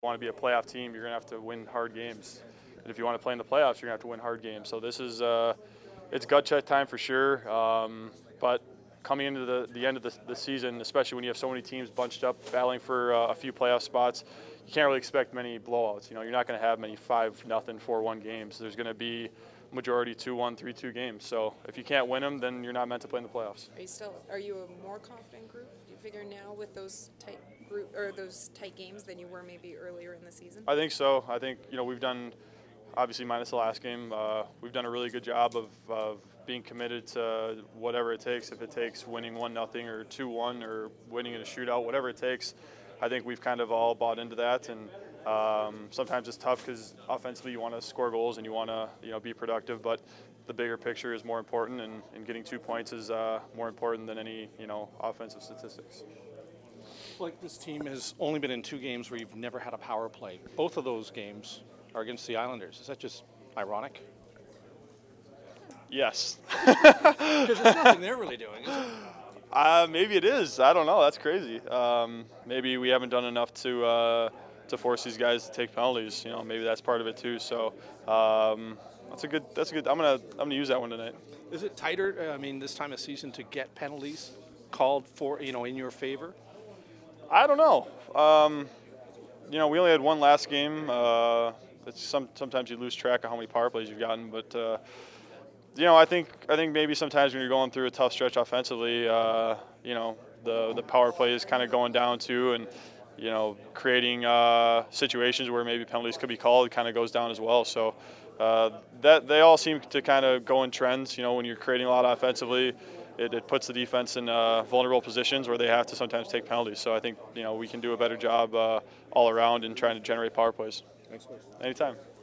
Want to be a playoff team, you're going to have to win hard games. And if you want to play in the playoffs, you're going to have to win hard games. So this is it's gut check time for sure. But coming into the end of the season, especially when you have so many teams bunched up battling for a few playoff spots, you can't really expect many blowouts. You know, you're not going to have many 5-0, 4-1 games. There's going to be majority 2-1, 3-2 games. So if you can't win them, then you're not meant to play in the playoffs. Are you a more confident group? Do you figure now with those tight group or those tight games than you were maybe earlier in the season? I think so. I think we've done, obviously minus the last game, we've done a really good job of being committed to whatever it takes. If it takes winning 1-0 or 2-1 or winning in a shootout, whatever it takes. I think we've kind of all bought into that, and sometimes it's tough because offensively you want to score goals and you want to be productive, but the bigger picture is more important, and getting 2 points is more important than any offensive statistics. Like, this team has only been in 2 games where you've never had a power play. Both of those games are against the Islanders. Is that just ironic? Yes. Because there's nothing they're really doing, is it? Maybe it is. I don't know. That's crazy. Maybe we haven't done enough to force these guys to take penalties. Maybe that's part of it too. So that's a good. I'm gonna use that one tonight. Is it tighter? I mean, this time of season to get penalties called for, in your favor? I don't know. We only had one last game. Sometimes you lose track of how many power plays you've gotten, but I think maybe sometimes when you're going through a tough stretch offensively, the power play is kind of going down too, and creating situations where maybe penalties could be called kind of goes down as well. So that they all seem to kind of go in trends. When you're creating a lot offensively, it puts the defense in vulnerable positions where they have to sometimes take penalties. So I think we can do a better job all around in trying to generate power plays. Thanks, man. Anytime.